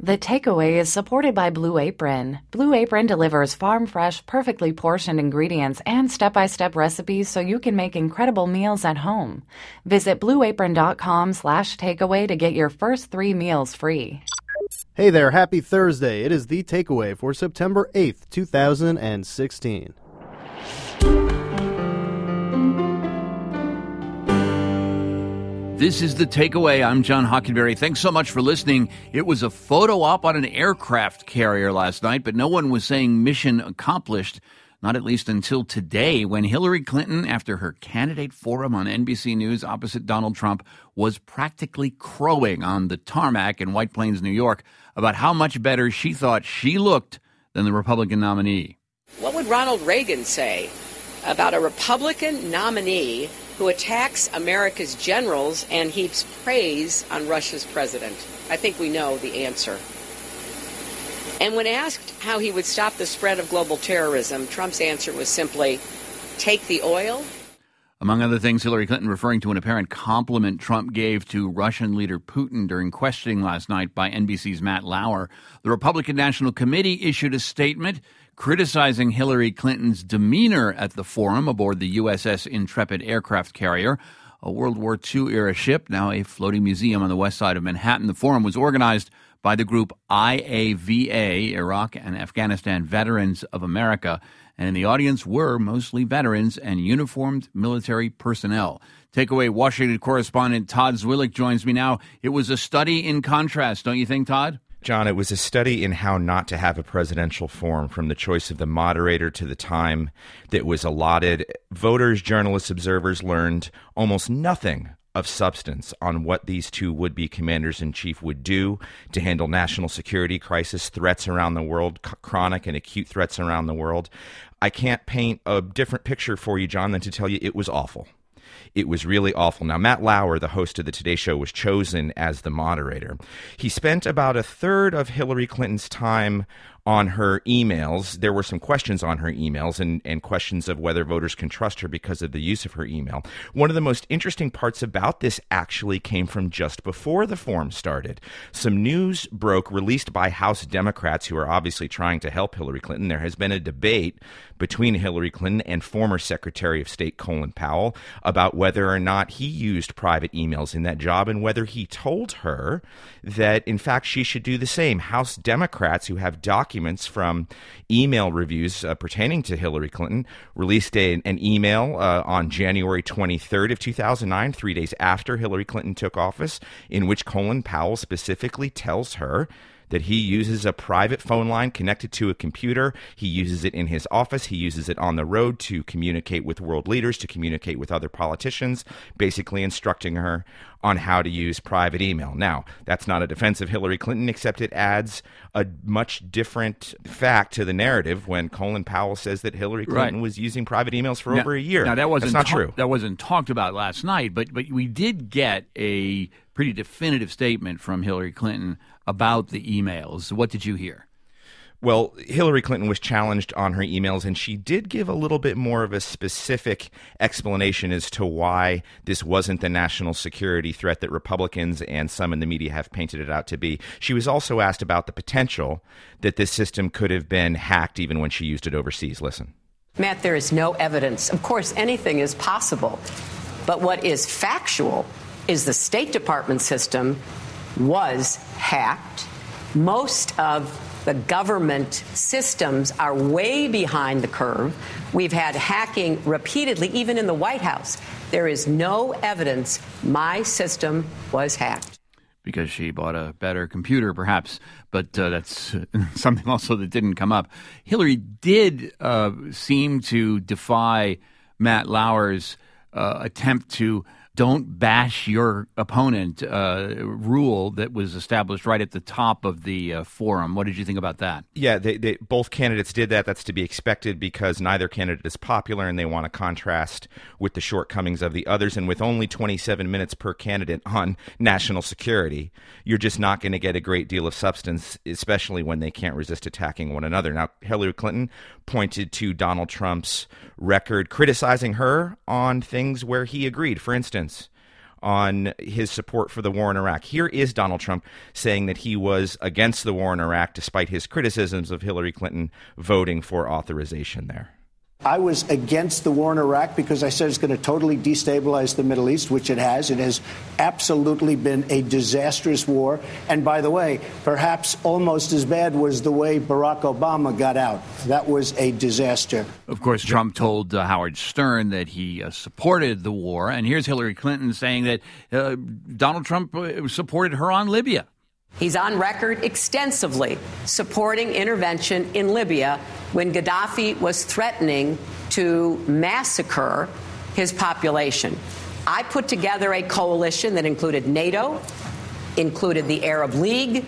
The Takeaway is supported by Blue Apron. Blue Apron delivers farm-fresh, perfectly portioned ingredients and step-by-step recipes so you can make incredible meals at home. Visit blueapron.com/takeaway to get your first 3 meals free. Hey there, happy Thursday. It is The Takeaway for September 8th, 2016. This is The Takeaway. I'm John Hockenberry. Thanks so much for listening. It was a photo op on an aircraft carrier last night, but no one was saying mission accomplished, not at least until today when Hillary Clinton, after her candidate forum on NBC News opposite Donald Trump, was practically crowing on the tarmac in White Plains, New York, about how much better she thought she looked than the Republican nominee. What would Ronald Reagan say about a Republican nominee who attacks America's generals and heaps praise on Russia's president? I think we know the answer. And when asked how he would stop the spread of global terrorism, Trump's answer was simply, take the oil. Among other things, Hillary Clinton referring to an apparent compliment Trump gave to Russian leader Putin during questioning last night by NBC's Matt Lauer. The Republican National Committee issued a statement criticizing Hillary Clinton's demeanor at the forum aboard the USS Intrepid aircraft carrier, a World War II-era ship, now a floating museum on the west side of Manhattan. The forum was organized by the group IAVA, Iraq and Afghanistan Veterans of America, and in the audience were mostly veterans and uniformed military personnel. Takeaway Washington correspondent Todd Zwillich joins me now. It was a study in contrast, don't you think, Todd? John, it was a study in how not to have a presidential forum, from the choice of the moderator to the time that was allotted. Voters, journalists, observers learned almost nothing of substance on what these two would-be commanders-in-chief would do to handle national security crisis, threats around the world, chronic and acute threats around the world. I can't paint a different picture for you, John, than to tell you it was awful. It was really awful. Now, Matt Lauer, the host of the Today Show, was chosen as the moderator. He spent about a third of Hillary Clinton's time on her emails. There were some questions on her emails and questions of whether voters can trust her because of the use of her email. One of the most interesting parts about this actually came from just before the forum started. Some news broke, released by House Democrats, who are obviously trying to help Hillary Clinton. There has been a debate between Hillary Clinton and former Secretary of State Colin Powell about whether or not he used private emails in that job and whether he told her that, in fact, she should do the same. House Democrats, who have documents from email reviews pertaining to Hillary Clinton, released an email on January 23rd of 2009, 3 days after Hillary Clinton took office, in which Colin Powell specifically tells her that he uses a private phone line connected to a computer. He uses it in his office. He uses it on the road to communicate with world leaders, to communicate with other politicians, basically instructing her on how to use private email. Now, that's not a defense of Hillary Clinton, except it adds a much different fact to the narrative when Colin Powell says that Hillary Clinton was using private emails for over a year. Now, that's not true. That wasn't talked about last night, but we did get a pretty definitive statement from Hillary Clinton about the emails. What did you hear? Well, Hillary Clinton was challenged on her emails, and she did give a little bit more of a specific explanation as to why this wasn't the national security threat that Republicans and some in the media have painted it out to be. She was also asked about the potential that this system could have been hacked even when she used it overseas. Listen. Matt, there is no evidence. Of course, anything is possible. But what is factual is the State Department system was hacked. Most of the government systems are way behind the curve. We've had hacking repeatedly, even in the White House. There is no evidence my system was hacked. Because she bought a better computer, perhaps. But that's something also that didn't come up. Hillary did seem to defy Matt Lauer's attempt to don't bash your opponent rule that was established right at the top of the forum. What did you think about that? Yeah, they both candidates did that. That's to be expected because neither candidate is popular and they want to contrast with the shortcomings of the others. And with only 27 minutes per candidate on national security, you're just not going to get a great deal of substance, especially when they can't resist attacking one another. Now, Hillary Clinton pointed to Donald Trump's record criticizing her on things where he agreed. For instance, on his support for the war in Iraq. Here is Donald Trump saying that he was against the war in Iraq despite his criticisms of Hillary Clinton voting for authorization there. I was against the war in Iraq because I said it's going to totally destabilize the Middle East, which it has. It has absolutely been a disastrous war. And by the way, perhaps almost as bad was the way Barack Obama got out. That was a disaster. Of course, Trump told Howard Stern that he supported the war. And here's Hillary Clinton saying that Donald Trump supported her on Libya. He's on record extensively supporting intervention in Libya when Gaddafi was threatening to massacre his population. I put together a coalition that included NATO, included the Arab League,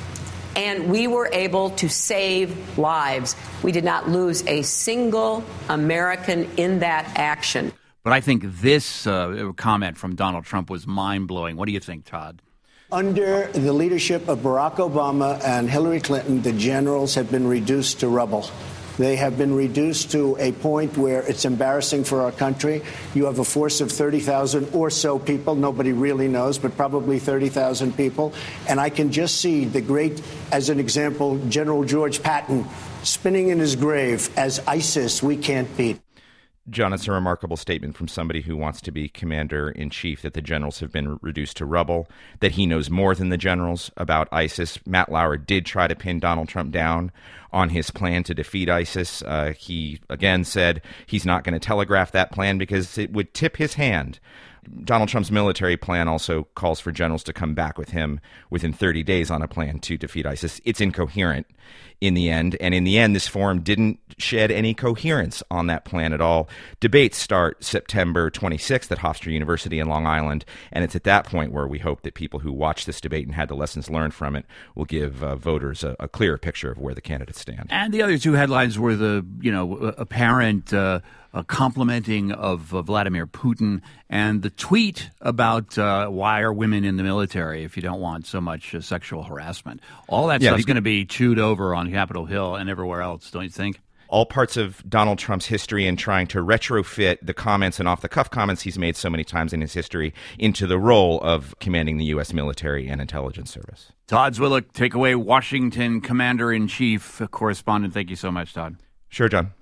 and we were able to save lives. We did not lose a single American in that action. But I think this comment from Donald Trump was mind-blowing. What do you think, Todd? Under the leadership of Barack Obama and Hillary Clinton, the generals have been reduced to rubble. They have been reduced to a point where it's embarrassing for our country. You have a force of 30,000 or so people. Nobody really knows, but probably 30,000 people. And I can just see the great, as an example, General George Patton spinning in his grave as ISIS we can't beat. John, it's a remarkable statement from somebody who wants to be commander-in-chief that the generals have been reduced to rubble, that he knows more than the generals about ISIS. Matt Lauer did try to pin Donald Trump down on his plan to defeat ISIS. He, again, said he's not going to telegraph that plan because it would tip his hand. Donald Trump's military plan also calls for generals to come back with him within 30 days on a plan to defeat ISIS. It's incoherent in the end. And in the end, this forum didn't shed any coherence on that plan at all. Debates start September 26th at Hofstra University in Long Island. And it's at that point where we hope that people who watched this debate and had the lessons learned from it will give voters a clearer picture of where the candidates stand. And the other two headlines were the, apparent complimenting of Vladimir Putin and the tweet about why are women in the military if you don't want so much sexual harassment. All that stuff is going to be chewed over on Capitol Hill and everywhere else, don't you think? All parts of Donald Trump's history in trying to retrofit the comments and off-the-cuff comments he's made so many times in his history into the role of commanding the U.S. military and intelligence service. Todd Zwillich, Takeaway Washington Commander-in-Chief Correspondent. Thank you so much, Todd. Sure, John.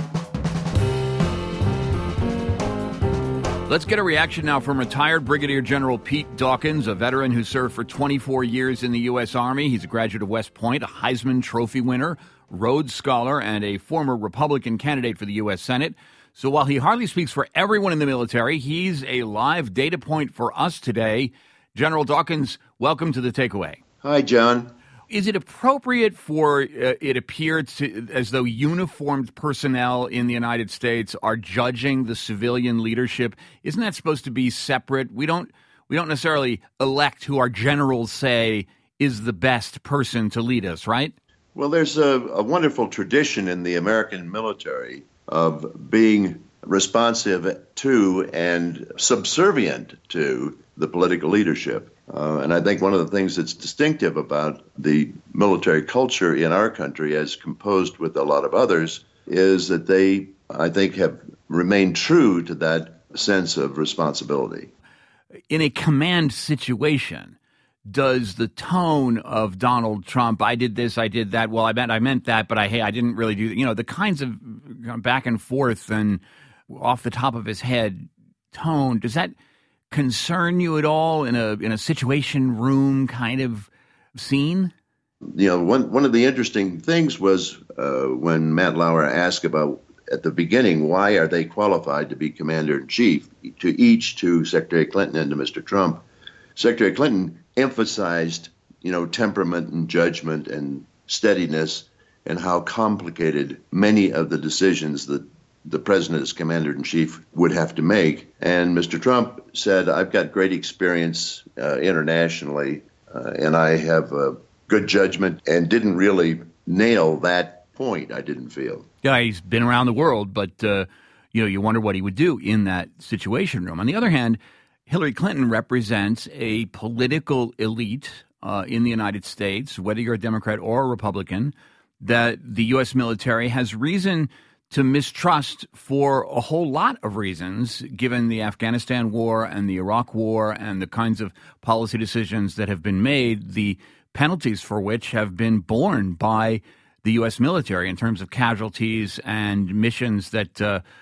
Let's get a reaction now from retired Brigadier General Pete Dawkins, a veteran who served for 24 years in the U.S. Army. He's a graduate of West Point, a Heisman Trophy winner, Rhodes Scholar, and a former Republican candidate for the U.S. Senate. So while he hardly speaks for everyone in the military, he's a live data point for us today. General Dawkins, welcome to the Takeaway. Hi, John. Is it appropriate for it appeared to, as though uniformed personnel in the United States are judging the civilian leadership? Isn't that supposed to be separate? We don't necessarily elect who our generals say is the best person to lead us, right? Well, there's a wonderful tradition in the American military of being responsive to and subservient to the political leadership. And I think one of the things that's distinctive about the military culture in our country, as composed with a lot of others, is that they, I think, have remained true to that sense of responsibility. In a command situation, does the tone of Donald Trump, I did this, I did that, well, I meant that, but I didn't really do that, the kinds of back and forth and off the top of his head tone, does that concern you at all in a situation room kind of scene? One of the interesting things was when Matt Lauer asked about at the beginning, why are they qualified to be commander-in-chief, to Secretary Clinton and to Mr. Trump. Secretary Clinton emphasized, temperament and judgment and steadiness and how complicated many of the decisions that the president as commander-in-chief would have to make. And Mr. Trump said, I've got great experience internationally, and I have good judgment, and didn't really nail that point, I didn't feel. Yeah, he's been around the world, but, you wonder what he would do in that situation room. On the other hand, Hillary Clinton represents a political elite in the United States, whether you're a Democrat or a Republican, that the U.S. military has reason to mistrust for a whole lot of reasons, given the Afghanistan war and the Iraq war and the kinds of policy decisions that have been made, the penalties for which have been borne by the U.S. military in terms of casualties and missions that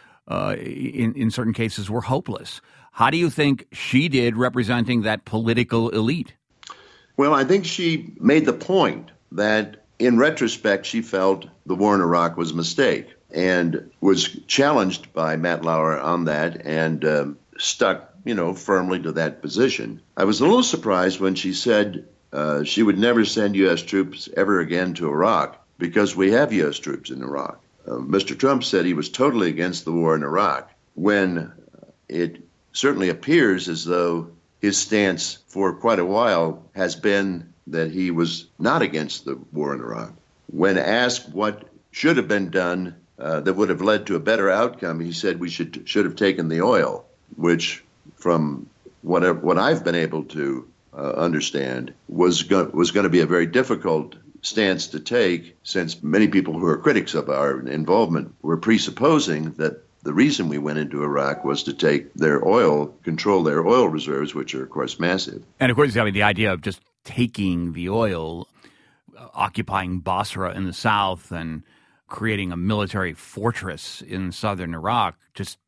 in certain cases were hopeless. How do you think she did representing that political elite? Well, I think she made the point that in retrospect, she felt the war in Iraq was a mistake and was challenged by Matt Lauer on that and stuck, firmly to that position. I was a little surprised when she said she would never send U.S. troops ever again to Iraq because we have U.S. troops in Iraq. Mr. Trump said he was totally against the war in Iraq when it certainly appears as though his stance for quite a while has been that he was not against the war in Iraq. When asked what should have been done that would have led to a better outcome, he said we should have taken the oil, which from what I've been able to understand was going to be a very difficult stance to take, since many people who are critics of our involvement were presupposing that the reason we went into Iraq was to take their oil, control their oil reserves, which are, of course, massive. And, of course, the idea of just taking the oil, occupying Basra in the south, and creating a military fortress in southern Iraq just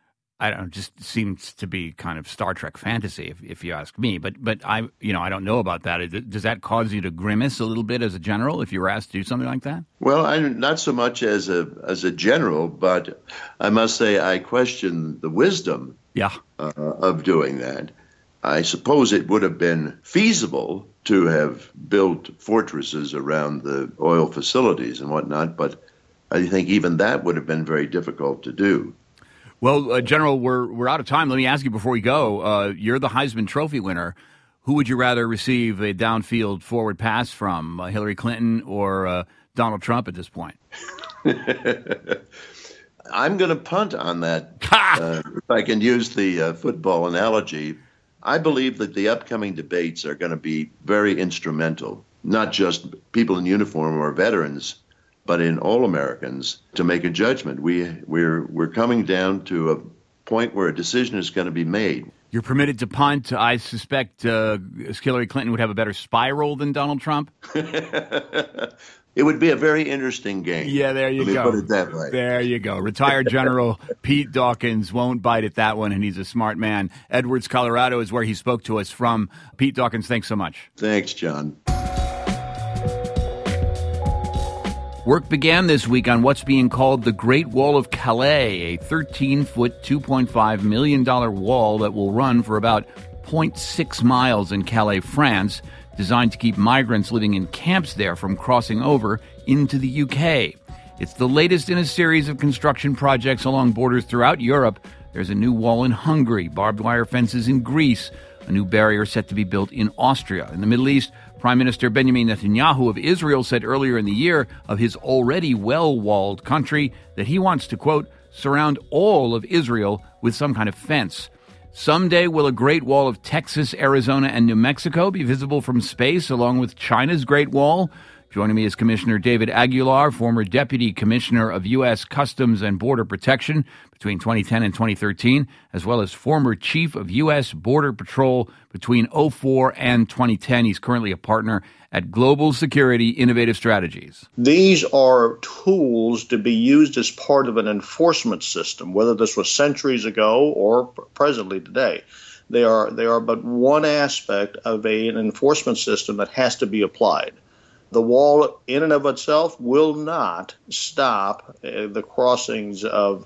seems to be kind of Star Trek fantasy, if you ask me. But I don't know about that. Does that cause you to grimace a little bit as a general if you were asked to do something like that? Well, I'm not so much as a general, but I must say I question the wisdom of doing that. I suppose it would have been feasible to have built fortresses around the oil facilities and whatnot, but I think even that would have been very difficult to do. Well, General, we're out of time. Let me ask you before we go, you're the Heisman Trophy winner. Who would you rather receive a downfield forward pass from, Hillary Clinton or Donald Trump at this point? I'm going to punt on that, if I can use the football analogy. I believe that the upcoming debates are going to be very instrumental, not just people in uniform or veterans, but in all Americans, to make a judgment. We're coming down to a point where a decision is going to be made. You're permitted to punt. I suspect Hillary Clinton would have a better spy role than Donald Trump. It would be a very interesting game. Yeah, there you go. Let me put it that way. There you go. Retired General Pete Dawkins won't bite at that one, and he's a smart man. Edwards, Colorado is where he spoke to us from. Pete Dawkins, thanks so much. Thanks, John. Work began this week on what's being called the Great Wall of Calais, a 13-foot, $2.5 million wall that will run for about 0.6 miles in Calais, France, designed to keep migrants living in camps there from crossing over into the UK. It's the latest in a series of construction projects along borders throughout Europe. There's a new wall in Hungary, barbed wire fences in Greece, a new barrier set to be built in Austria. In the Middle East, Prime Minister Benjamin Netanyahu of Israel said earlier in the year of his already well-walled country that he wants to, quote, surround all of Israel with some kind of fence. Someday will a Great Wall of Texas, Arizona, and New Mexico be visible from space along with China's Great Wall? Joining me is Commissioner David Aguilar, former Deputy Commissioner of U.S. Customs and Border Protection between 2010 and 2013, as well as former Chief of U.S. Border Patrol between 2004 and 2010. He's currently a partner at Global Security Innovative Strategies. These are tools to be used as part of an enforcement system, whether this was centuries ago or presently today. They are but one aspect of an enforcement system that has to be applied. The wall in and of itself will not stop the crossings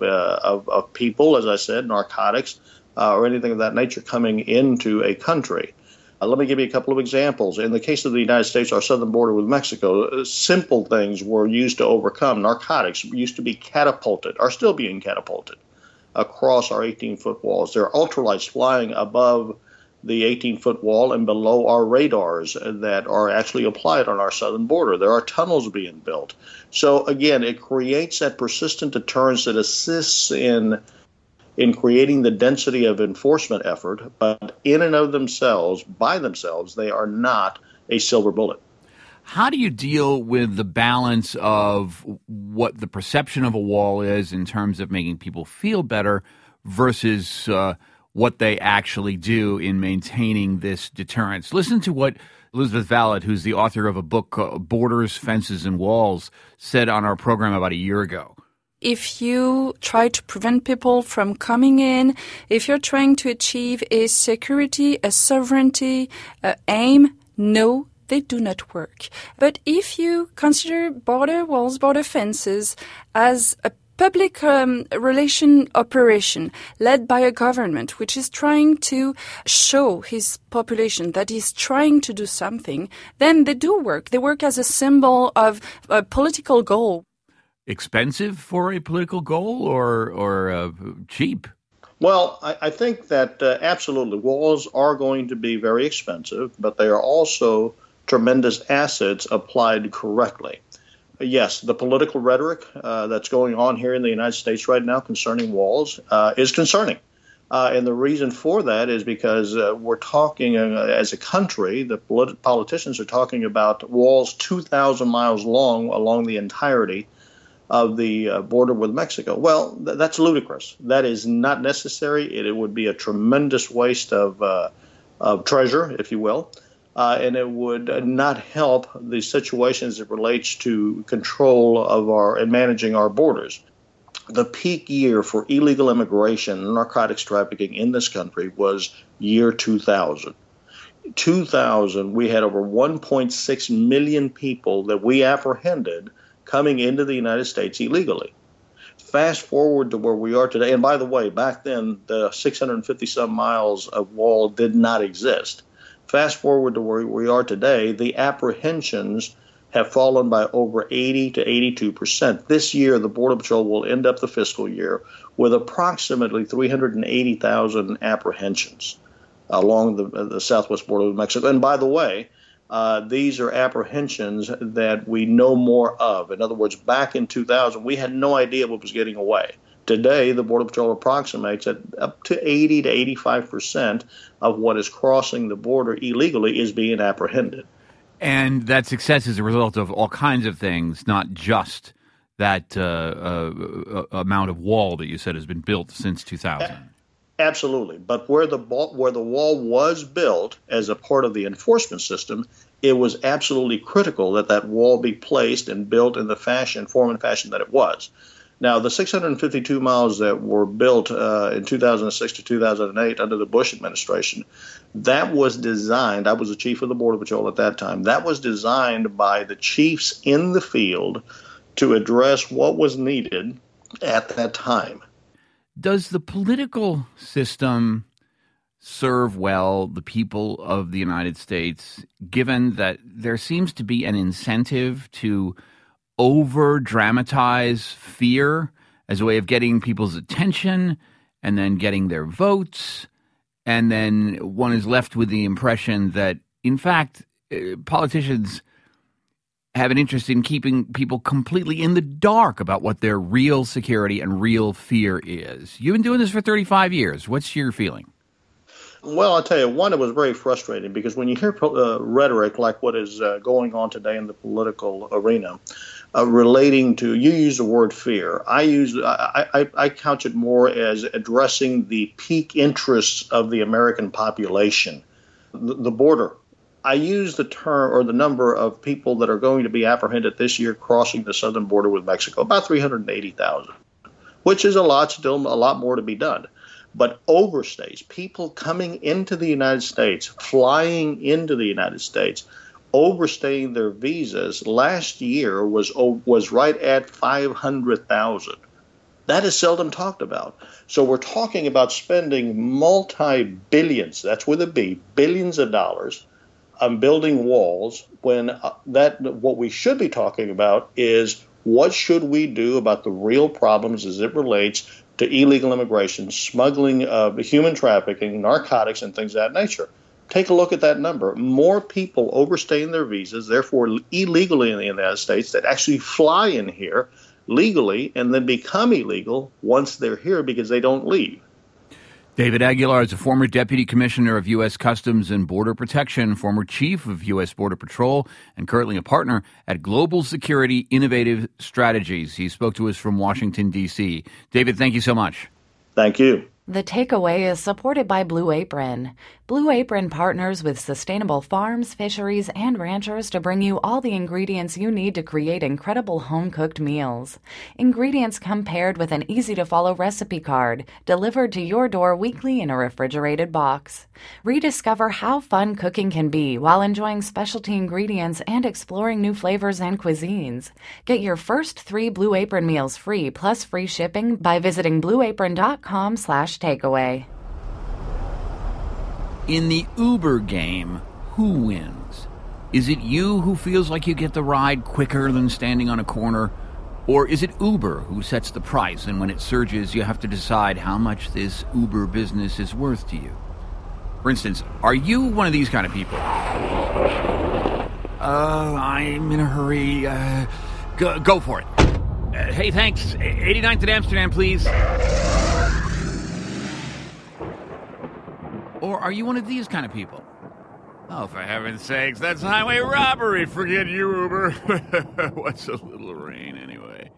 of people, as I said, narcotics, or anything of that nature coming into a country. Let me give you a couple of examples. In the case of the United States, our southern border with Mexico, simple things were used to overcome. Narcotics used to be catapulted, are still being catapulted, across our 18-foot walls. There are ultralights flying above the 18-foot wall and below our radars that are actually applied on our southern border. There are tunnels being built. So, again, it creates that persistent deterrence that assists in creating the density of enforcement effort, but in and of themselves, by themselves, they are not a silver bullet. How do you deal with the balance of what the perception of a wall is in terms of making people feel better versus what they actually do in maintaining this deterrence? Listen to what Elizabeth Vallet, who's the author of a book, Borders, Fences, and Walls, said on our program about a year ago. If you try to prevent people from coming in, if you're trying to achieve a security, a sovereignty, aim, no, they do not work. But if you consider border walls, border fences as a public relation operation led by a government which is trying to show his population that he's trying to do something, then they do work. They work as a symbol of a political goal. Expensive for a political goal or cheap? Well, I think that absolutely walls are going to be very expensive, but they are also tremendous assets applied correctly. Yes, the political rhetoric that's going on here in the United States right now concerning walls is concerning. And the reason for that is because we're talking as a country, the politicians are talking about walls 2,000 miles long along the entirety of the border with Mexico. Well, that's ludicrous. That is not necessary. It would be a tremendous waste of treasure, if you will. And it would not help the situation as it relates to control of and managing our borders. The peak year for illegal immigration and narcotics trafficking in this country was year 2000. 2000, we had over 1.6 million people that we apprehended coming into the United States illegally. Fast forward to where we are today, and by the way, back then the 650-some miles of wall did not exist. Fast forward to where we are today, the apprehensions have fallen by over 80 to 82%. This year, the Border Patrol will end up the fiscal year with approximately 380,000 apprehensions along the southwest border of Mexico. And by the way, these are apprehensions that we know more of. In other words, back in 2000, we had no idea what was getting away. Today, the Border Patrol approximates that up to 80 to 85% of what is crossing the border illegally is being apprehended. And that success is a result of all kinds of things, not just that amount of wall that you said has been built since 2000. Absolutely. But where the wall was built as a part of the enforcement system, it was absolutely critical that that wall be placed and built in the form and fashion that it was. Now, the 652 miles that were built in 2006 to 2008 under the Bush administration, that was designed, I was the chief of the Border Patrol at that time, that was designed by the chiefs in the field to address what was needed at that time. Does the political system serve well the people of the United States, given that there seems to be an incentive to over-dramatize fear as a way of getting people's attention and then getting their votes, and then one is left with the impression that, in fact, politicians have an interest in keeping people completely in the dark about what their real security and real fear is. You've been doing this for 35 years. What's your feeling? Well, I'll tell you, one, it was very frustrating because when you hear rhetoric like what is going on today in the political arena, relating to, you use the word fear. I couch it more as addressing the peak interests of the American population, the border. I use the term or the number of people that are going to be apprehended this year crossing the southern border with Mexico, about 380,000, which is still a lot more to be done. But overstays, people coming into the United States, flying into the United States, overstaying their visas last year was right at 500,000. That is seldom talked about. So we're talking about spending multi-billions, that's with a B, billions of dollars on building walls when what we should be talking about is what should we do about the real problems as it relates to illegal immigration, smuggling, human trafficking, narcotics, and things of that nature. Take a look at that number. More people overstaying their visas, therefore illegally in the United States, that actually fly in here legally and then become illegal once they're here because they don't leave. David Aguilar is a former Deputy Commissioner of U.S. Customs and Border Protection, former Chief of U.S. Border Patrol, and currently a partner at Global Security Innovative Strategies. He spoke to us from Washington, D.C. David, thank you so much. Thank you. The Takeaway is supported by Blue Apron. Blue Apron partners with sustainable farms, fisheries, and ranchers to bring you all the ingredients you need to create incredible home-cooked meals. Ingredients come paired with an easy-to-follow recipe card, delivered to your door weekly in a refrigerated box. Rediscover how fun cooking can be while enjoying specialty ingredients and exploring new flavors and cuisines. Get your first 3 Blue Apron meals free plus free shipping by visiting blueapron.com/takeaway. In the Uber game, who wins? Is it you who feels like you get the ride quicker than standing on a corner? Or is it Uber who sets the price, and when it surges, you have to decide how much this Uber business is worth to you? For instance, are you one of these kind of people? I'm in a hurry. Go for it. Hey, thanks. 89th at Amsterdam, please. Or are you one of these kind of people? Oh, for heaven's sakes, that's highway robbery. Forget you, Uber. What's a little rain, anyway?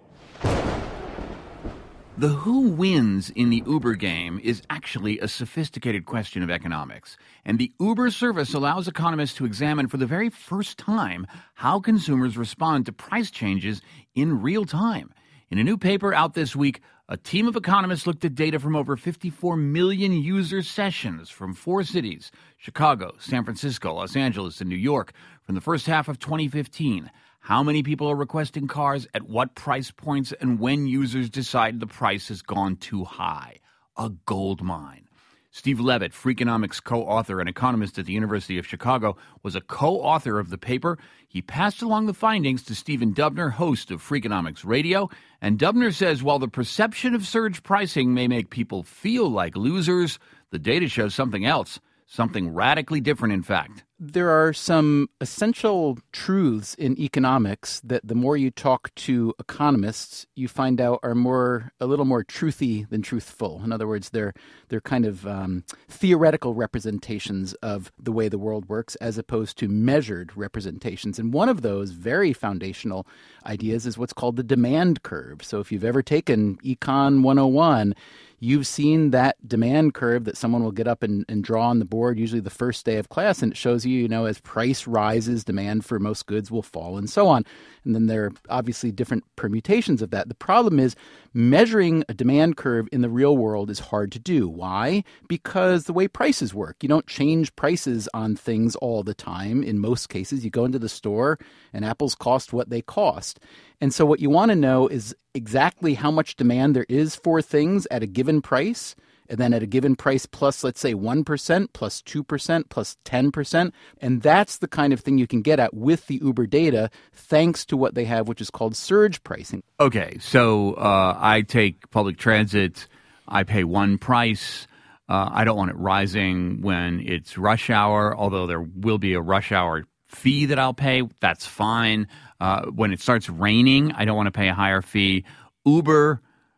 The who wins in the Uber game is actually a sophisticated question of economics. And the Uber service allows economists to examine for the very first time how consumers respond to price changes in real time. In a new paper out this week, a team of economists looked at data from over 54 million user sessions from 4 cities, Chicago, San Francisco, Los Angeles, and New York, from the first half of 2015. How many people are requesting cars, at what price points, and when users decide the price has gone too high. A gold mine. Steve Levitt, Freakonomics co-author and economist at the University of Chicago, was a co-author of the paper. He passed along the findings to Stephen Dubner, host of Freakonomics Radio. And Dubner says while the perception of surge pricing may make people feel like losers, the data shows something else, something radically different, in fact. There are some essential truths in economics that the more you talk to economists, you find out are a little more truthy than truthful. In other words, they're kind of theoretical representations of the way the world works as opposed to measured representations. And one of those very foundational ideas is what's called the demand curve. So if you've ever taken Econ 101, you've seen that demand curve that someone will get up and draw on the board, usually the first day of class, and it shows you, as price rises, demand for most goods will fall and so on. And then there are obviously different permutations of that. The problem is measuring a demand curve in the real world is hard to do. Why? Because the way prices work. You don't change prices on things all the time. In most cases, you go into the store and apples cost what they cost. And so what you want to know is exactly how much demand there is for things at a given price, and then at a given price plus, let's say, 1%, plus 2%, plus 10%. And that's the kind of thing you can get at with the Uber data, thanks to what they have, which is called surge pricing. Okay, so I take public transit. I pay one price. I don't want it rising when it's rush hour, although there will be a rush hour fee that I'll pay. That's fine. When it starts raining, I don't want to pay a higher fee. Uber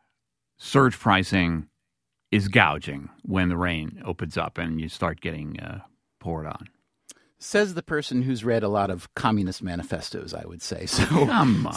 surge pricing is gouging when the rain opens up and you start getting poured on. Says the person who's read a lot of communist manifestos, I would say. So, come on.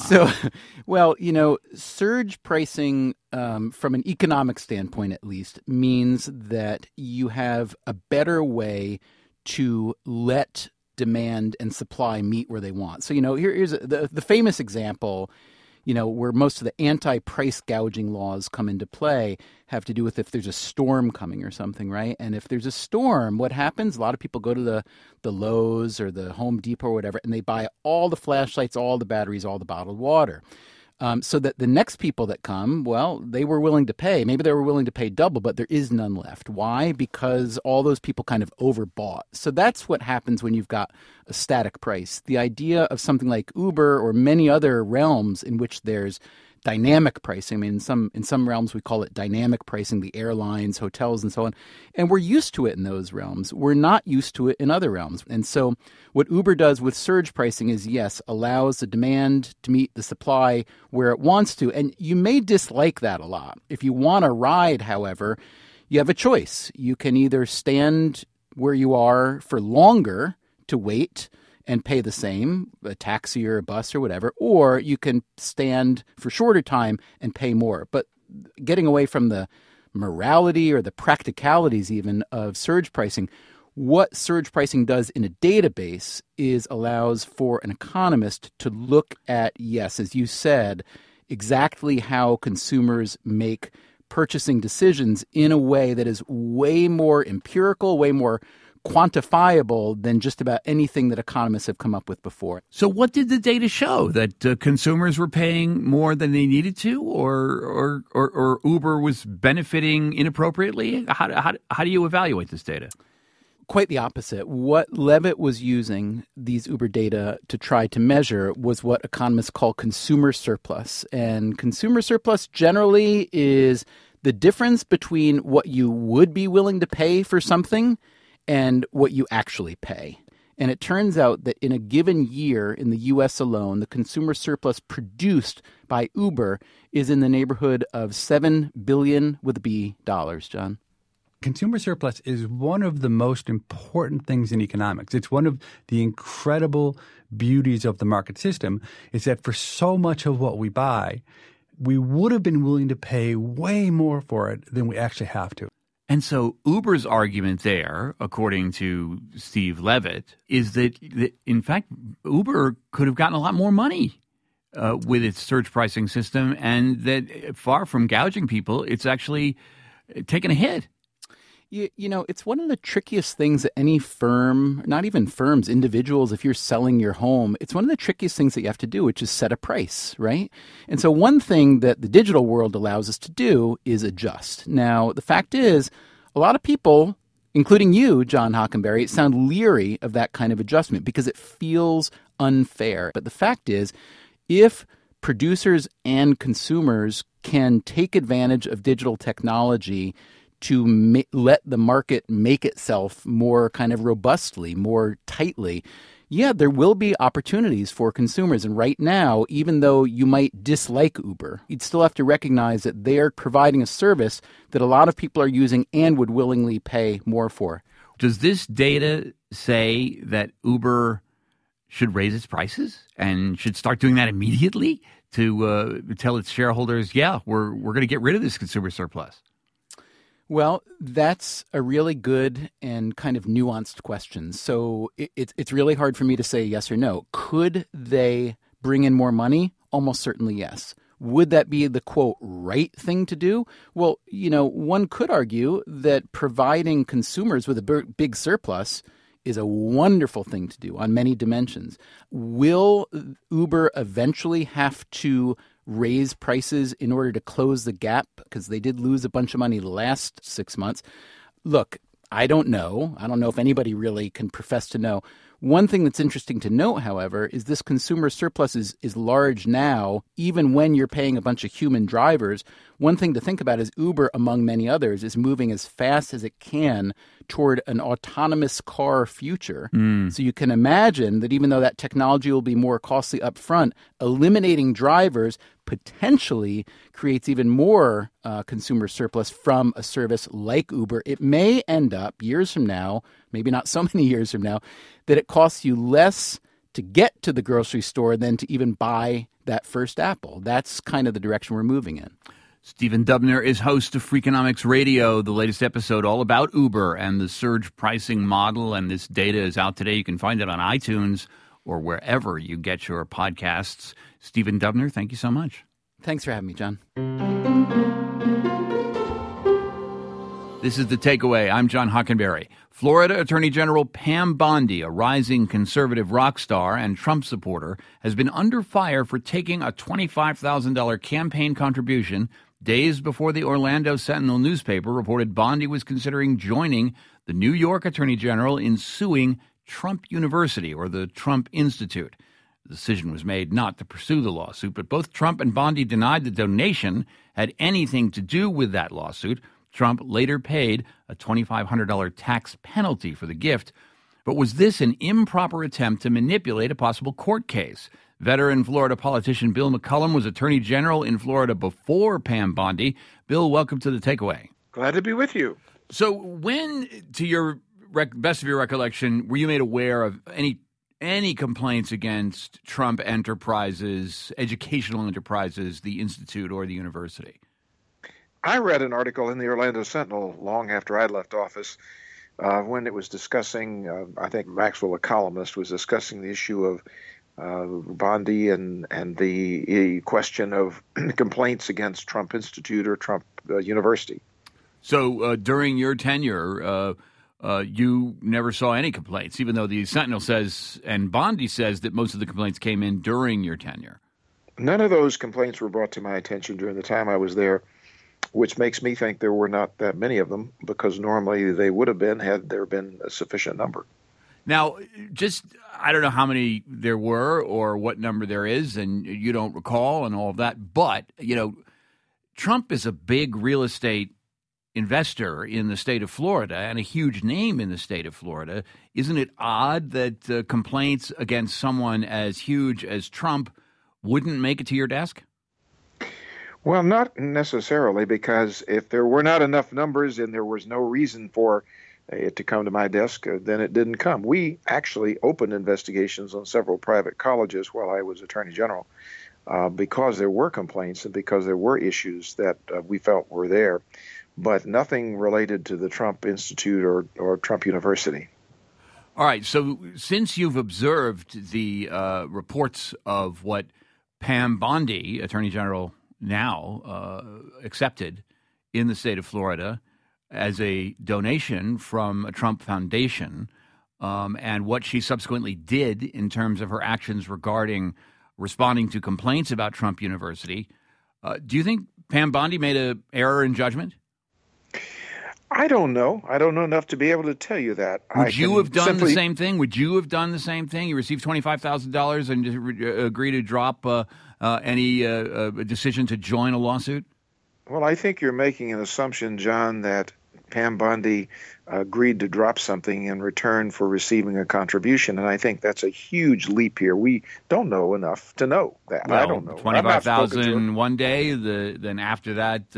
Surge pricing, from an economic standpoint at least, means that you have a better way to let demand and supply meet where they want. So, here's the famous example, where most of the anti-price gouging laws come into play have to do with if there's a storm coming or something, right? And if there's a storm, what happens? A lot of people go to the Lowe's or the Home Depot or whatever, and they buy all the flashlights, all the batteries, all the bottled water. So that the next people that come, well, they were willing to pay. Maybe they were willing to pay double, but there is none left. Why? Because all those people kind of overbought. So that's what happens when you've got a static price. The idea of something like Uber or many other realms in which there's dynamic pricing. I mean, in some realms we call it dynamic pricing, the airlines, hotels, and so on. And we're used to it in those realms. We're not used to it in other realms. And so what Uber does with surge pricing is, yes, allows the demand to meet the supply where it wants to. And you may dislike that a lot. If you want a ride, however, you have a choice. You can either stand where you are for longer to wait and pay the same, a taxi or a bus or whatever, or you can stand for shorter time and pay more. But getting away from the morality or the practicalities even of surge pricing, what surge pricing does in a database is allows for an economist to look at, yes, as you said, exactly how consumers make purchasing decisions in a way that is way more empirical, way more quantifiable than just about anything that economists have come up with before. So what did the data show? That consumers were paying more than they needed to, or Uber was benefiting inappropriately? How do you evaluate this data? Quite the opposite. What Levitt was using these Uber data to try to measure was what economists call consumer surplus. And consumer surplus generally is the difference between what you would be willing to pay for something and what you actually pay. And it turns out that in a given year in the U.S. alone, the consumer surplus produced by Uber is in the neighborhood of $7 billion with a B dollars, John. Consumer surplus is one of the most important things in economics. It's one of the incredible beauties of the market system is that for so much of what we buy, we would have been willing to pay way more for it than we actually have to. And so Uber's argument there, according to Steve Levitt, is that in fact, Uber could have gotten a lot more money with its surge pricing system, and that far from gouging people, it's actually taken a hit. You know, it's one of the trickiest things that any firm, not even firms, individuals, if you're selling your home, it's one of the trickiest things that you have to do, which is set a price, right? And so one thing that the digital world allows us to do is adjust. Now, the fact is, a lot of people, including you, John Hockenberry, sound leery of that kind of adjustment because it feels unfair. But the fact is, if producers and consumers can take advantage of digital technology to let the market make itself more kind of robustly, more tightly, yeah, there will be opportunities for consumers. And right now, even though you might dislike Uber, you'd still have to recognize that they're providing a service that a lot of people are using and would willingly pay more for. Does this data say that Uber should raise its prices and should start doing that immediately to tell its shareholders, yeah, we're going to get rid of this consumer surplus? Well, that's a really good and kind of nuanced question. So it's really hard for me to say yes or no. Could they bring in more money? Almost certainly yes. Would that be the, quote, right thing to do? Well, you know, one could argue that providing consumers with a big surplus is a wonderful thing to do on many dimensions. Will Uber eventually have to raise prices in order to close the gap because they did lose a bunch of money the last 6 months? Look, I don't know. I don't know if anybody really can profess to know. One thing that's interesting to note, however, is this consumer surplus is large now, even when you're paying a bunch of human drivers. One thing to think about is Uber, among many others, is moving as fast as it can toward an autonomous car future. So you can imagine that even though that technology will be more costly up front, eliminating drivers potentially creates even more consumer surplus from a service like Uber. It may end up years from now, maybe not so many years from now, that it costs you less to get to the grocery store than to even buy that first apple. That's kind of the direction we're moving in. Stephen Dubner is host of Freakonomics Radio, the latest episode all about Uber and the surge pricing model. And this data is out today. You can find it on iTunes or wherever you get your podcasts. Stephen Dubner, thank you so much. Thanks for having me, John. This is The Takeaway. I'm John Hockenberry. Florida Attorney General Pam Bondi, a rising conservative rock star and Trump supporter, has been under fire for taking a $25,000 campaign contribution days before the Orlando Sentinel newspaper reported Bondi was considering joining the New York Attorney General in suing Trump University or the Trump Institute. The decision was made not to pursue the lawsuit, but both Trump and Bondi denied the donation had anything to do with that lawsuit. Trump later paid a $2,500 tax penalty for the gift. But was this an improper attempt to manipulate a possible court case? Veteran Florida politician Bill McCollum was Attorney General in Florida before Pam Bondi. Bill, welcome to The Takeaway. Glad to be with you. So when, to your best of your recollection, were you made aware of any complaints against Trump enterprises, educational enterprises, the institute or the university? I read an article in the Orlando Sentinel long after I left office when it was discussing, I think Maxwell, a columnist, was discussing the issue of Bondi and the question of complaints against Trump Institute or Trump University. So during your tenure, you never saw any complaints, even though the Sentinel says and Bondi says that most of the complaints came in during your tenure. None of those complaints were brought to my attention during the time I was there, which makes me think there were not that many of them, because normally they would have been had there been a sufficient number. Now, I don't know how many there were or what number there is, and you don't recall and all of that, but, Trump is a big real estate investor in the state of Florida and a huge name in the state of Florida. Isn't it odd that complaints against someone as huge as Trump wouldn't make it to your desk? Well, not necessarily, because if there were not enough numbers and there was no reason for it to come to my desk, then it didn't come. We actually opened investigations on several private colleges while I was Attorney General because there were complaints and because there were issues that we felt were there, but nothing related to the Trump Institute or Trump University. All right. So since you've observed the reports of what Pam Bondi, Attorney General now, accepted in the state of Florida as a donation from a Trump foundation, and what she subsequently did in terms of her actions regarding responding to complaints about Trump University, do you think Pam Bondi made an error in judgment? I don't know. I don't know enough to be able to tell you that. Would you have done the same thing? Would you have done the same thing? You received $25,000 and agree to drop any decision to join a lawsuit? Well, I think you're making an assumption, John, that Pam Bondi agreed to drop something in return for receiving a contribution, and I think that's a huge leap here. We don't know enough to know that. Well, I don't know. $25,000 one day, then after that,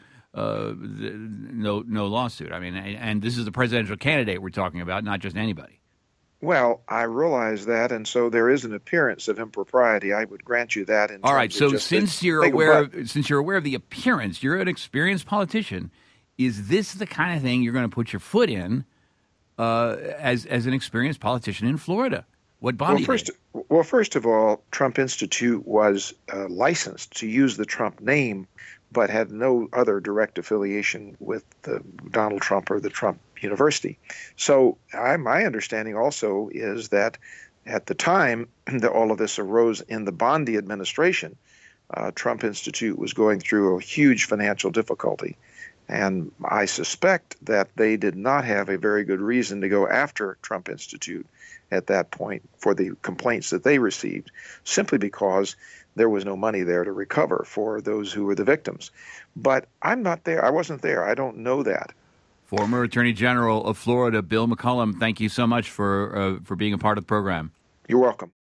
no lawsuit. I mean, and this is the presidential candidate we're talking about, not just anybody. Well, I realize that, and so there is an appearance of impropriety. I would grant you that. All right. So since you're aware of the appearance, you're an experienced politician. Is this the kind of thing you're going to put your foot in as an experienced politician in Florida? What Bondi did? Well, first of all, Trump Institute was licensed to use the Trump name, but had no other direct affiliation with Donald Trump or the Trump University. So my understanding also is that at the time that all of this arose in the Bondi administration, Trump Institute was going through a huge financial difficulty. And I suspect that they did not have a very good reason to go after Trump Institute at that point for the complaints that they received, simply because there was no money there to recover for those who were the victims. But I'm not there. I wasn't there. I don't know that. Former Attorney General of Florida, Bill McCollum, thank you so much for being a part of the program. You're welcome.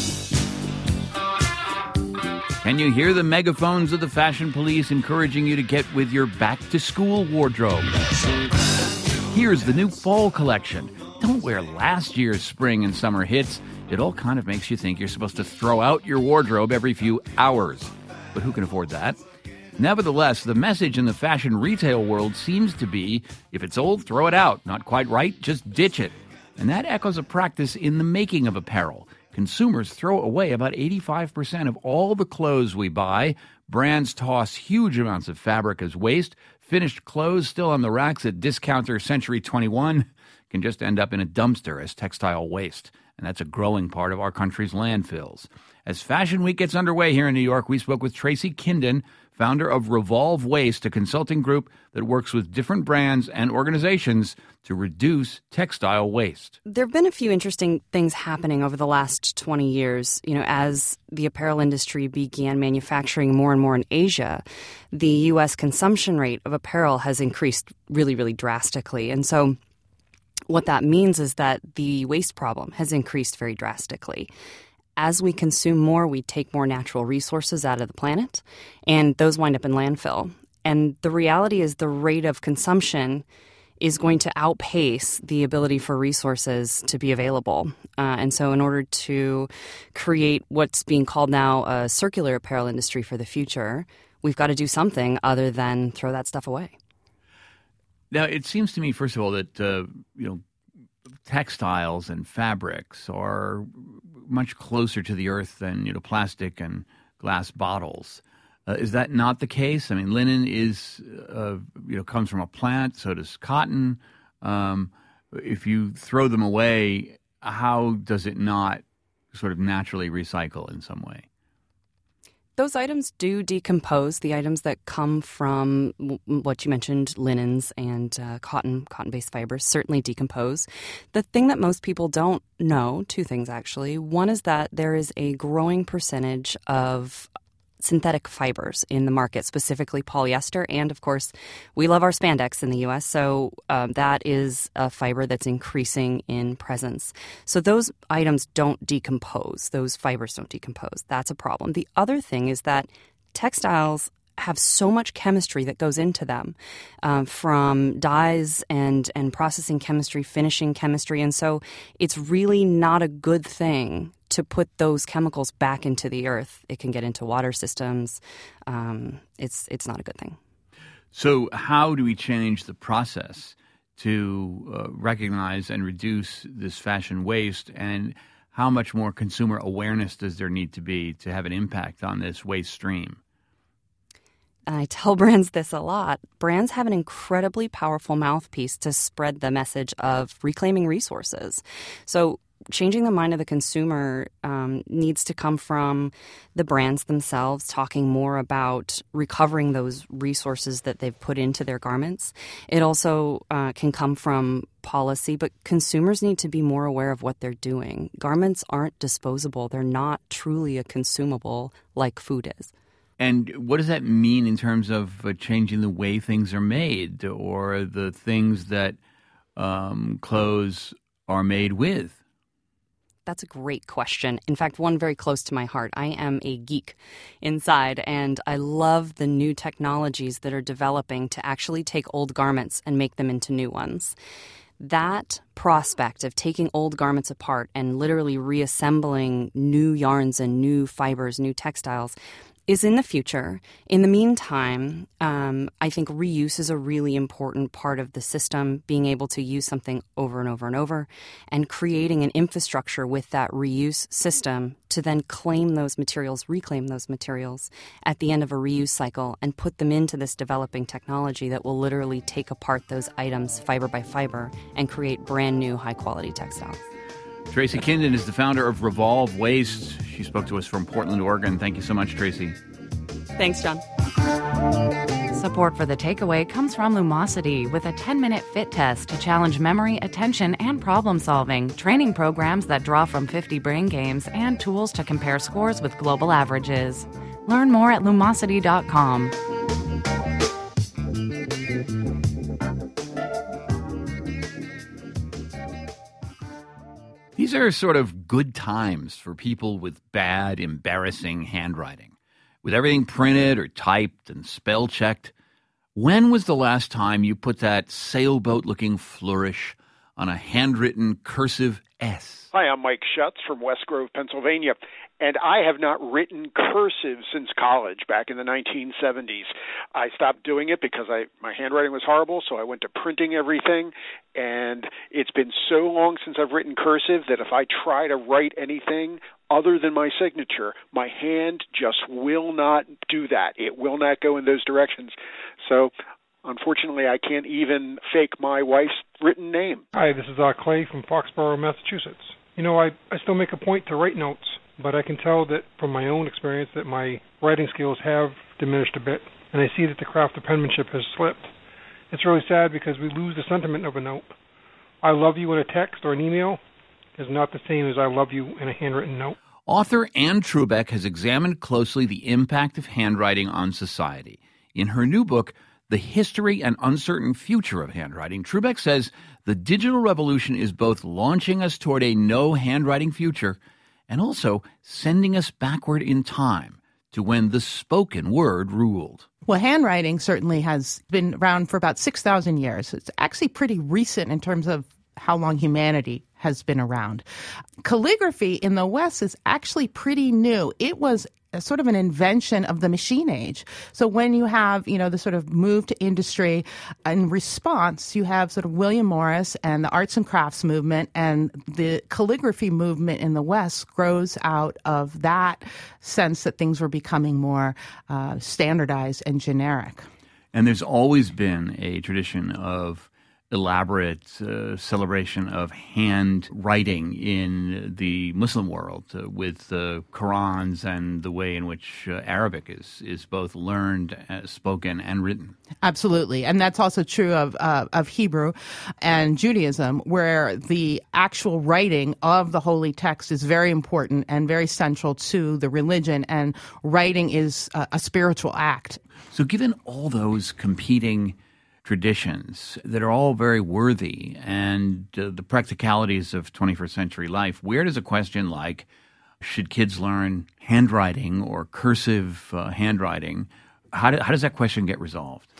Can you hear the megaphones of the fashion police encouraging you to get with your back-to-school wardrobe? Here's the new fall collection. Don't wear last year's spring and summer hits. It all kind of makes you think you're supposed to throw out your wardrobe every few hours. But who can afford that? Nevertheless, the message in the fashion retail world seems to be, if it's old, throw it out. Not quite right, just ditch it. And that echoes a practice in the making of apparel. Consumers throw away about 85% of all the clothes we buy. Brands toss huge amounts of fabric as waste. Finished clothes still on the racks at discounter Century 21 can just end up in a dumpster as textile waste. And that's a growing part of our country's landfills. As Fashion Week gets underway here in New York, we spoke with Tracy Kindon, founder of Revolve Waste, a consulting group that works with different brands and organizations to reduce textile waste. There have been a few interesting things happening over the last 20 years. You know, as the apparel industry began manufacturing more and more in Asia, the U.S. consumption rate of apparel has increased really, really drastically. And so what that means is that the waste problem has increased very drastically. As we consume more, we take more natural resources out of the planet, and those wind up in landfill. And the reality is the rate of consumption is going to outpace the ability for resources to be available. And so in order to create what's being called now a circular apparel industry for the future, we've got to do something other than throw that stuff away. Now, it seems to me, first of all, that textiles and fabrics are much closer to the earth than plastic and glass bottles. Is that not the case? I mean, linen is comes from a plant. So does cotton. If you throw them away, how does it not sort of naturally recycle in some way? Those items do decompose. The items that come from what you mentioned, linens and cotton-based fibers, certainly decompose. The thing that most people don't know, two things actually. One is that there is a growing percentage of synthetic fibers in the market, specifically polyester. And, of course, we love our spandex in the U.S., so that is a fiber that's increasing in presence. So those items don't decompose. Those fibers don't decompose. That's a problem. The other thing is that textiles have so much chemistry that goes into them, from dyes and processing chemistry, finishing chemistry. And so it's really not a good thing to put those chemicals back into the earth. It can get into water systems. It's not a good thing. So how do we change the process to recognize and reduce this fashion waste, and how much more consumer awareness does there need to be to have an impact on this waste stream? And I tell brands this a lot. Brands have an incredibly powerful mouthpiece to spread the message of reclaiming resources. So changing the mind of the consumer needs to come from the brands themselves, talking more about recovering those resources that they've put into their garments. It also can come from policy, but consumers need to be more aware of what they're doing. Garments aren't disposable. They're not truly a consumable like food is. And what does that mean in terms of changing the way things are made, or the things that clothes are made with? That's a great question. In fact, one very close to my heart. I am a geek inside, and I love the new technologies that are developing to actually take old garments and make them into new ones. That prospect of taking old garments apart and literally reassembling new yarns and new fibers, new textiles, is in the future. In the meantime, I think reuse is a really important part of the system, being able to use something over and over and over, and creating an infrastructure with that reuse system to then claim those materials, reclaim those materials at the end of a reuse cycle and put them into this developing technology that will literally take apart those items fiber by fiber and create brand new high-quality textiles. Tracy Kindon is the founder of Revolve Waste. She spoke to us from Portland, Oregon. Thank you so much, Tracy. Thanks, John. Support for The Takeaway comes from Lumosity, with a 10-minute fit test to challenge memory, attention, and problem-solving, training programs that draw from 50 brain games, and tools to compare scores with global averages. Learn more at Lumosity.com. These are sort of good times for people with bad, embarrassing handwriting. With everything printed or typed and spell-checked, when was the last time you put that sailboat-looking flourish on a handwritten cursive S? Hi, I'm Mike Schutz from West Grove, Pennsylvania, and I have not written cursive since college back in the 1970s. I stopped doing it because my handwriting was horrible, so I went to printing everything, and it's been so long since I've written cursive that if I try to write anything other than my signature, my hand just will not do that. It will not go in those directions. So unfortunately, I can't even fake my wife's written name. Hi, this is Clay from Foxborough, Massachusetts. You know, I still make a point to write notes, but I can tell that from my own experience that my writing skills have diminished a bit, and I see that the craft of penmanship has slipped. It's really sad because we lose the sentiment of a note. I love you in a text or an email is not the same as I love you in a handwritten note. Author Anne Trubeck has examined closely the impact of handwriting on society. In her new book, The History and Uncertain Future of Handwriting, Trubeck says the digital revolution is both launching us toward a no handwriting future and also sending us backward in time to when the spoken word ruled. Well, handwriting certainly has been around for about 6,000 years. It's actually pretty recent in terms of how long humanity has been around. Calligraphy in the West is actually pretty new. It was a sort of an invention of the machine age. So when you have, the sort of move to industry, in response, you have sort of William Morris and the arts and crafts movement, and the calligraphy movement in the West grows out of that sense that things were becoming more standardized and generic. And there's always been a tradition of elaborate celebration of handwriting in the Muslim world with the Qurans and the way in which Arabic is both learned, spoken, and written. Absolutely. And that's also true of Hebrew and Judaism, where the actual writing of the holy text is very important and very central to the religion, and writing is a spiritual act. So given all those competing traditions that are all very worthy and the practicalities of 21st century life, where does a question like, should kids learn handwriting or cursive handwriting, how does that question get resolved?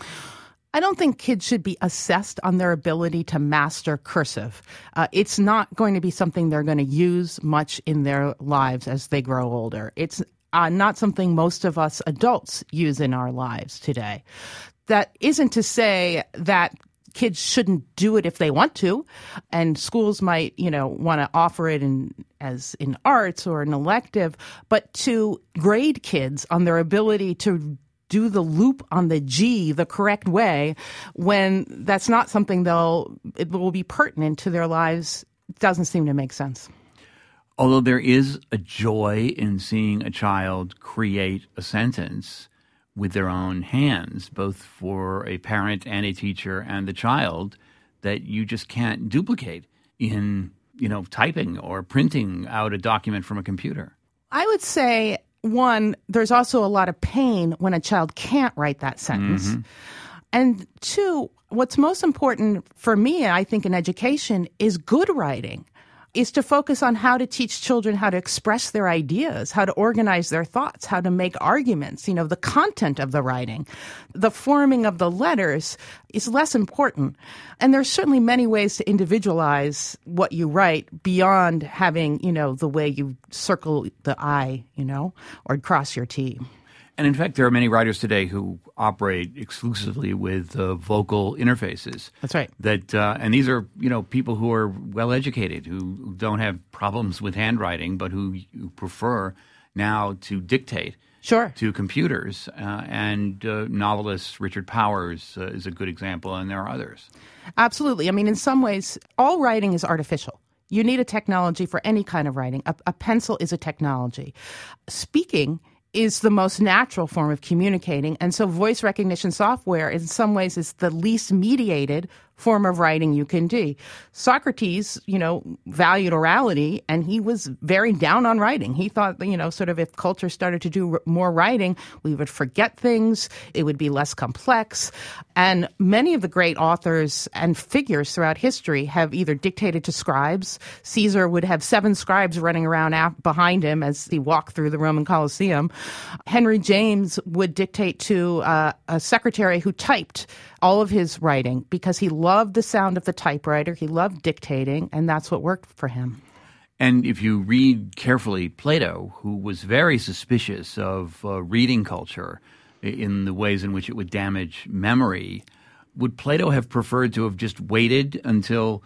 I don't think kids should be assessed on their ability to master cursive. It's not going to be something they're going to use much in their lives as they grow older. It's not something most of us adults use in our lives today. That isn't to say that kids shouldn't do it if they want to, and schools might, want to offer it as in arts or an elective, but to grade kids on their ability to do the loop on the G the correct way, when that's not something it will be pertinent to their lives, doesn't seem to make sense. Although there is a joy in seeing a child create a sentence with their own hands, both for a parent and a teacher and the child, that you just can't duplicate in, typing or printing out a document from a computer. I would say, one, there's also a lot of pain when a child can't write that sentence. Mm-hmm. And two, what's most important for me, I think, in education is good writing. Is to focus on how to teach children how to express their ideas, how to organize their thoughts, how to make arguments, the content of the writing. The forming of the letters is less important. And there's certainly many ways to individualize what you write beyond having, the way you circle the I, or cross your T. And in fact, there are many writers today who operate exclusively with vocal interfaces. That's right. And these are, people who are well educated, who don't have problems with handwriting, but who prefer now to dictate to computers. And novelist Richard Powers is a good example, and there are others. Absolutely. I mean, in some ways, all writing is artificial. You need a technology for any kind of writing. A pencil is a technology. Speaking is the most natural form of communicating. And so voice recognition software in some ways is the least mediated form of writing you can do. Socrates, valued orality, and he was very down on writing. He thought, sort of if culture started to do more writing, we would forget things, it would be less complex. And many of the great authors and figures throughout history have either dictated to scribes. Caesar would have 7 scribes running around behind him as he walked through the Roman Colosseum. Henry James would dictate to a secretary who typed all of his writing because he loved the sound of the typewriter. He loved dictating, and that's what worked for him. And if you read carefully, Plato, who was very suspicious of reading culture in the ways in which it would damage memory, would Plato have preferred to have just waited until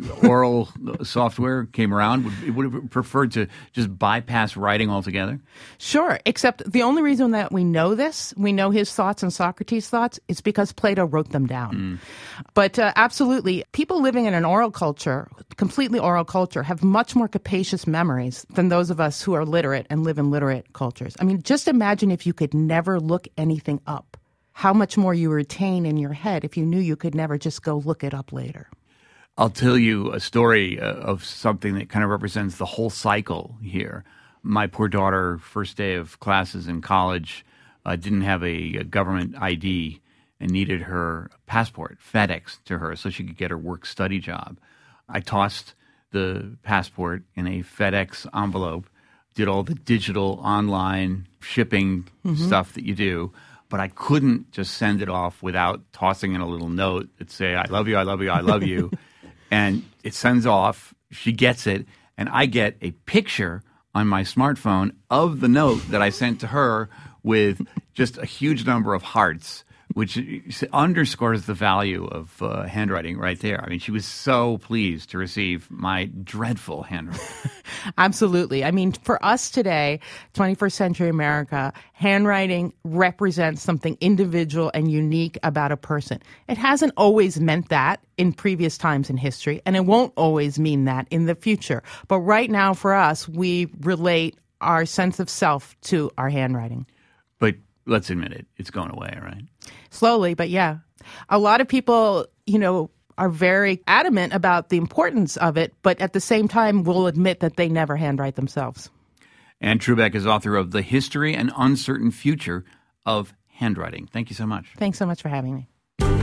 oral software came around? Would have preferred to just bypass writing altogether? Sure, except the only reason that we know this, we know his thoughts and Socrates' thoughts, is because Plato wrote them down. But absolutely, people living in an oral culture, completely oral culture, have much more capacious memories than those of us who are literate and live in literate cultures. I mean, just imagine if you could never look anything up. How much more you retain in your head if you knew you could never just go look it up later. I'll tell you a story of something that kind of represents the whole cycle here. My poor daughter, first day of classes in college, didn't have a government ID and needed her passport FedExed to her so she could get her work-study job. I tossed the passport in a FedEx envelope did all the digital online shipping stuff that you do, but I couldn't just send it off without tossing in a little note that say, I love you, I love you, I love you. And it sends off, she gets it, and I get a picture on my smartphone of the note that I sent to her with just a huge number of hearts, which underscores the value of handwriting right there. I mean, she was so pleased to receive my dreadful handwriting. Absolutely. I mean, for us today, 21st century America, handwriting represents something individual and unique about a person. It hasn't always meant that in previous times in history, and it won't always mean that in the future. But right now, for us, we relate our sense of self to our handwriting. But let's admit it, it's going away, right? Slowly, but yeah. A lot of people, are very adamant about the importance of it, but at the same time will admit that they never handwrite themselves. Anne Trubek is author of The History and Uncertain Future of Handwriting. Thank you so much. Thanks so much for having me.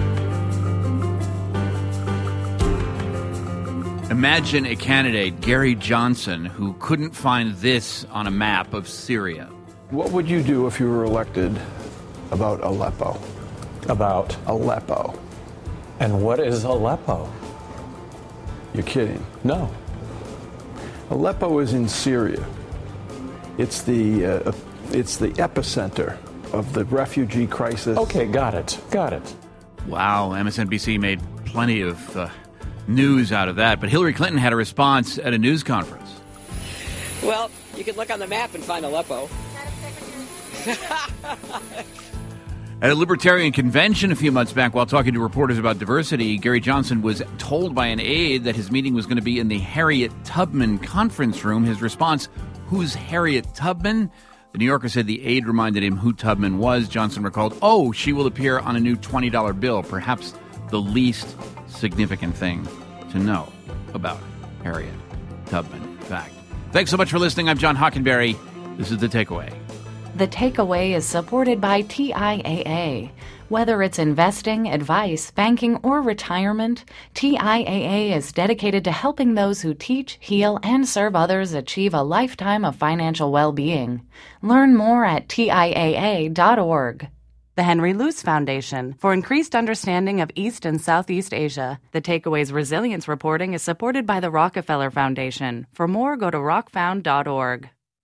Imagine a candidate, Gary Johnson, who couldn't find this on a map of Syria. What would you do if you were elected about Aleppo? About? Aleppo. And what is Aleppo? You're kidding. No. Aleppo is in Syria. It's the epicenter of the refugee crisis. Okay, got it. Wow, MSNBC made plenty of news out of that. But Hillary Clinton had a response at a news conference. Well, you can look on the map and find Aleppo. At a libertarian convention a few months back, while talking to reporters about diversity, Gary Johnson was told by an aide that his meeting was going to be in the Harriet Tubman conference room. His response, "Who's Harriet Tubman?" The New Yorker said the aide reminded him who Tubman was. Johnson recalled, "Oh, she will appear on a new $20 bill, perhaps the least significant thing to know about Harriet Tubman." Fact. Thanks so much for listening. I'm John Hockenberry. This is The Takeaway. The Takeaway is supported by TIAA. Whether it's investing, advice, banking, or retirement, TIAA is dedicated to helping those who teach, heal, and serve others achieve a lifetime of financial well-being. Learn more at TIAA.org. The Henry Luce Foundation for increased understanding of East and Southeast Asia. The Takeaway's resilience reporting is supported by the Rockefeller Foundation. For more, go to rockfound.org.